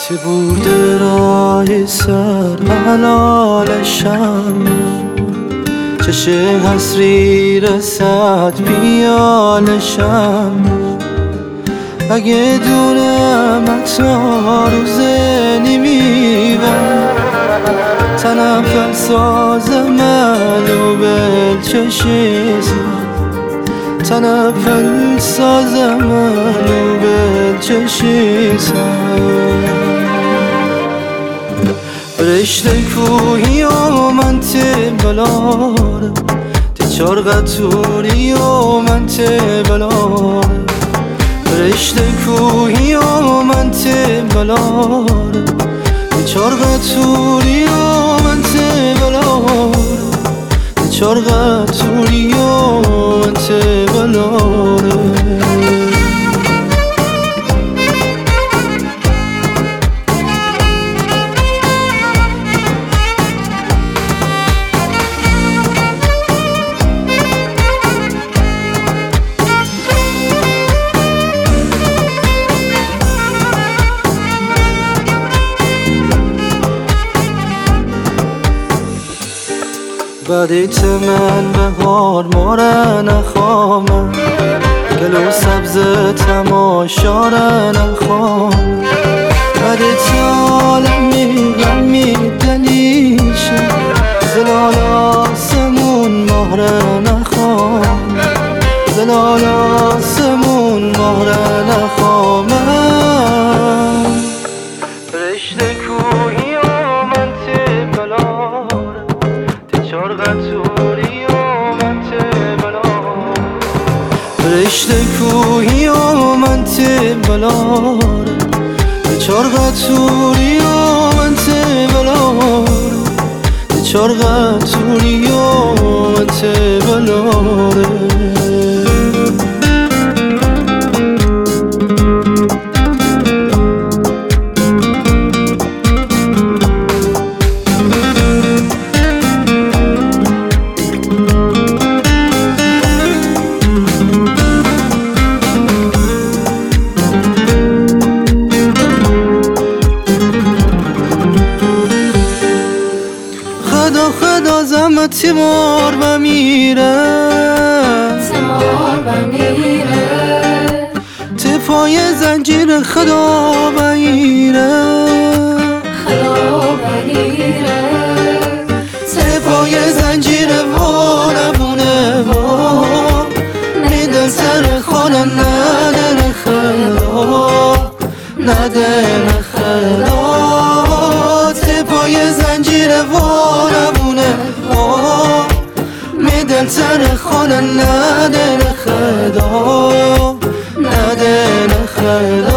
Ti برده سر حلالشم چش حسری رسد بیالشم اگه دونم حتی روزه نمیبن تنفل ساز منو بل چشیزم تنفل ساز منو بل چشیزم رشته کوهی و من ته بلاره تی چرغ توری و من ته بلاره رشته کوهی و من ته بلاره تی چرغ توری و من ته بلاره تی چرغ توری و من ته بلاره بدیت من بهار ماره نخوامم گلو سبز تماشاره نخوامم بدیت عالمی غمی دلیشه زلال آسمون مهره نخوامم زلال آسمون مهره نخوامم رشته کوهی و من ته بلاره چرغ توری و من ته بلاره رشته کوهی و من ته بلاره چرغ توری و من ته بلاره چرغ توری و من ته بلاره خدا زمت تیمار بمیره تی پای زنجیر خدا بگیره تی پای زنجیر و نبونه و میدن سر خانه نده خدا نده خدا تی پای زنجیر و میدن سر خانه نده خدا نده خدا